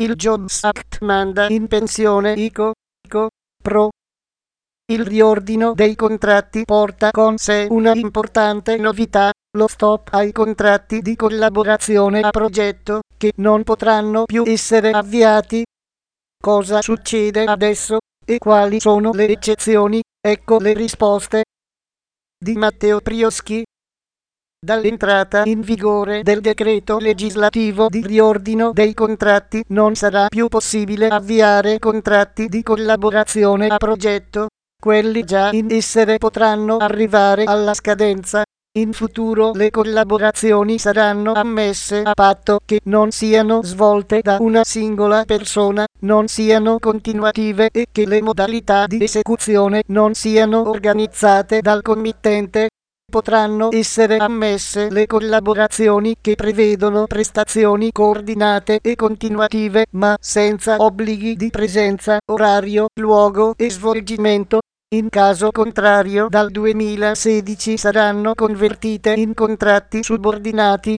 Il Jobs Act manda in pensione i pro. Il riordino dei contratti porta con sé una importante novità, lo stop ai contratti di collaborazione a progetto, che non potranno più essere avviati. Cosa succede adesso e quali sono le eccezioni? Ecco le risposte di Matteo Prioschi. Dall'entrata in vigore del decreto legislativo di riordino dei contratti non sarà più possibile avviare contratti di collaborazione a progetto. Quelli già in essere potranno arrivare alla scadenza. In futuro le collaborazioni saranno ammesse a patto che non siano svolte da una singola persona, non siano continuative e che le modalità di esecuzione non siano organizzate dal committente. Potranno essere ammesse le collaborazioni che prevedono prestazioni coordinate e continuative, ma senza obblighi di presenza, orario, luogo e svolgimento. In caso contrario, dal 2016 saranno convertite in contratti subordinati.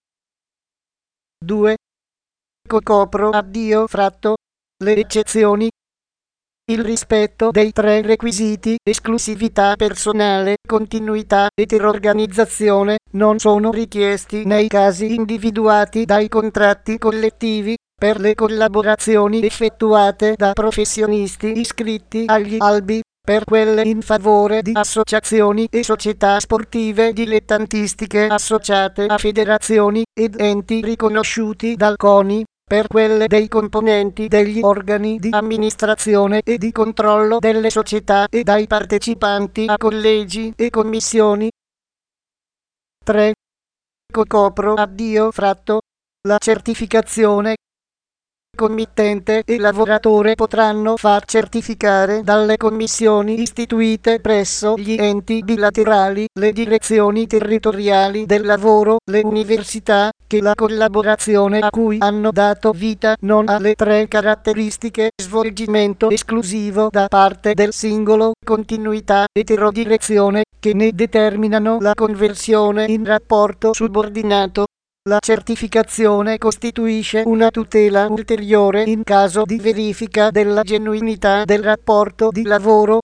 2. Copro addio fratto. Le eccezioni. Il rispetto dei 3 requisiti, esclusività personale, continuità ed organizzazione, non sono richiesti nei casi individuati dai contratti collettivi, per le collaborazioni effettuate da professionisti iscritti agli albi, per quelle in favore di associazioni e società sportive dilettantistiche associate a federazioni ed enti riconosciuti dal CONI, per quelle dei componenti degli organi di amministrazione e di controllo delle società e dai partecipanti a collegi e commissioni. 3. Copro addio fratto. La certificazione. Committente e lavoratore potranno far certificare dalle commissioni istituite presso gli enti bilaterali, le direzioni territoriali del lavoro, le università, che la collaborazione a cui hanno dato vita non ha le 3 caratteristiche: svolgimento esclusivo da parte del singolo, continuità, eterodirezione, che ne determinano la conversione in rapporto subordinato. La certificazione costituisce una tutela ulteriore in caso di verifica della genuinità del rapporto di lavoro.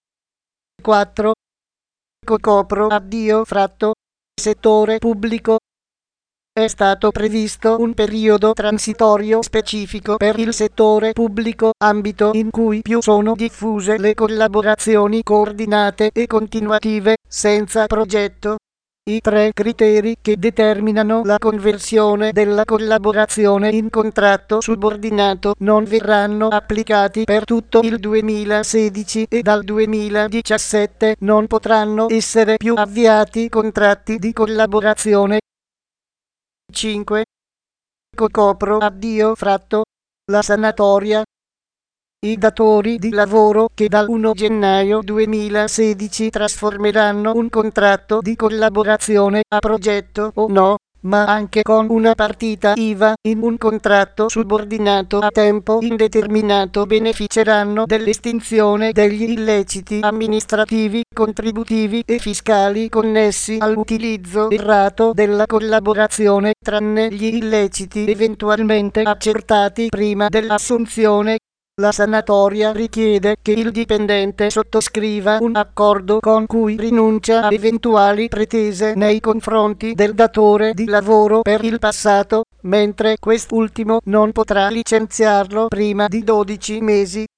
4. Copro addio fratto. Settore pubblico. È stato previsto un periodo transitorio specifico per il settore pubblico, ambito in cui più sono diffuse le collaborazioni coordinate e continuative, senza progetto. I 3 criteri che determinano la conversione della collaborazione in contratto subordinato non verranno applicati per tutto il 2016 e dal 2017 non potranno essere più avviati contratti di collaborazione. 5. Copro addio fratto. La sanatoria. I datori di lavoro che dal 1 gennaio 2016 trasformeranno un contratto di collaborazione a progetto o no, ma anche con una partita IVA, in un contratto subordinato a tempo indeterminato beneficeranno dell'estinzione degli illeciti amministrativi, contributivi e fiscali connessi all'utilizzo errato della collaborazione, tranne gli illeciti eventualmente accertati prima dell'assunzione. La sanatoria richiede che il dipendente sottoscriva un accordo con cui rinuncia a eventuali pretese nei confronti del datore di lavoro per il passato, mentre quest'ultimo non potrà licenziarlo prima di 12 mesi